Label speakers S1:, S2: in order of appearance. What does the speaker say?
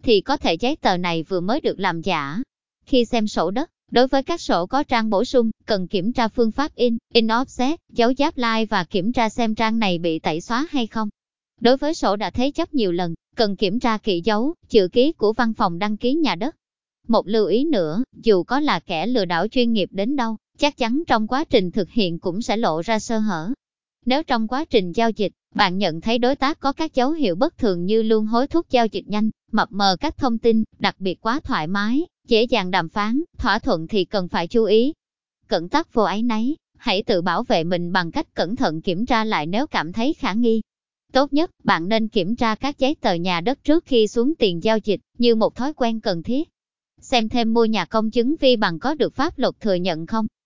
S1: thì có thể giấy tờ này vừa mới được làm giả. Khi xem sổ đất, đối với các sổ có trang bổ sung, cần kiểm tra phương pháp in offset, dấu giáp lai và kiểm tra xem trang này bị tẩy xóa hay không. Đối với sổ đã thế chấp nhiều lần, cần kiểm tra kỹ dấu, chữ ký của văn phòng đăng ký nhà đất. Một lưu ý nữa, dù có là kẻ lừa đảo chuyên nghiệp đến đâu, chắc chắn trong quá trình thực hiện cũng sẽ lộ ra sơ hở. Nếu trong quá trình giao dịch, bạn nhận thấy đối tác có các dấu hiệu bất thường như luôn hối thúc giao dịch nhanh, mập mờ các thông tin, đặc biệt quá thoải mái, dễ dàng đàm phán, thỏa thuận thì cần phải chú ý. Cẩn tắc vô áy náy, hãy tự bảo vệ mình bằng cách cẩn thận kiểm tra lại nếu cảm thấy khả nghi. Tốt nhất, bạn nên kiểm tra các giấy tờ nhà đất trước khi xuống tiền giao dịch, như một thói quen cần thiết. Xem thêm mua nhà công chứng vi bằng có được pháp luật thừa nhận không?